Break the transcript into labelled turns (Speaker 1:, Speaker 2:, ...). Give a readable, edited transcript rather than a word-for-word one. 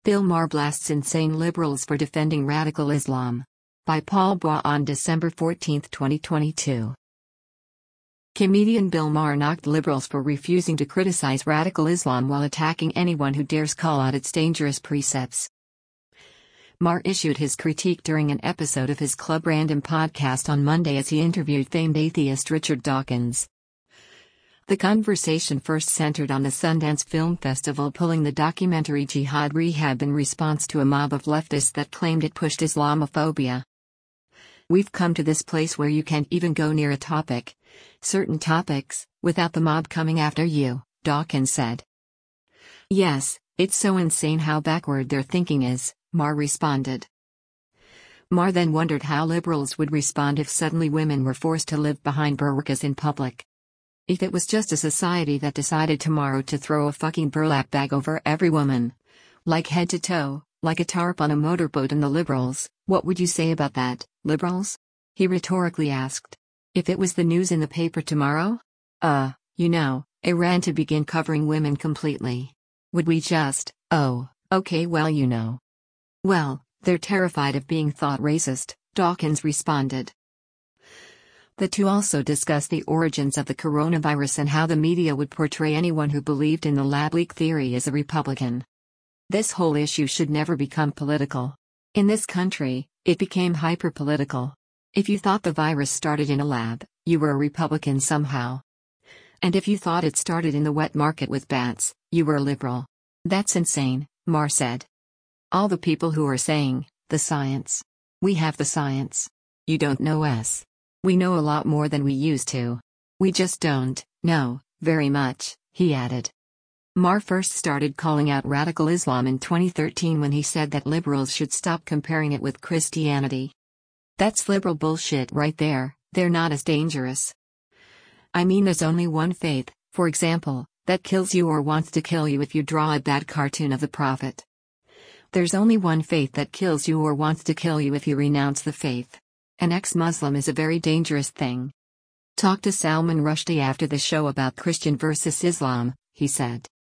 Speaker 1: Bill Maher blasts insane liberals for defending radical Islam. By Paul Bois on December 14, 2022. Comedian Bill Maher knocked liberals for refusing to criticize radical Islam while attacking anyone who dares call out its dangerous precepts. Maher issued his critique during an episode of his Club Random podcast on Monday as he interviewed famed atheist Richard Dawkins. The conversation first centered on the Sundance Film Festival pulling the documentary Jihad Rehab in response to a mob of leftists that claimed it pushed Islamophobia. "We've come to this place where you can't even go near a topic, certain topics, without the mob coming after you," Dawkins said. "Yes, it's so insane how backward their thinking is," Maher responded. Maher then wondered how liberals would respond if suddenly women were forced to live behind burqas in public. If it was just a society that decided tomorrow to throw a fucking burlap bag over every woman, like head to toe, like a tarp on a motorboat, and the liberals, what would you say about that, liberals? He rhetorically asked. If it was the news in the paper tomorrow? Iran to begin covering women completely. Would we just, okay, well. Well, they're terrified of being thought racist, Dawkins responded. The two also discussed the origins of the coronavirus and how the media would portray anyone who believed in the lab leak theory as a Republican. This whole issue should never become political. In this country, it became hyper-political. If you thought the virus started in a lab, you were a Republican somehow. And if you thought it started in the wet market with bats, you were a liberal. That's insane, Maher said. All the people who are saying, the science. We have the science. You don't know us. We know a lot more than we used to. We just don't know very much, he added. Maher first started calling out radical Islam in 2013 when he said that liberals should stop comparing it with Christianity. That's liberal bullshit right there, they're not as dangerous. I mean, there's only one faith, for example, that kills you or wants to kill you if you draw a bad cartoon of the Prophet. There's only one faith that kills you or wants to kill you if you renounce the faith. An ex-Muslim is a very dangerous thing. Talk to Salman Rushdie after the show about Christian versus Islam, he said.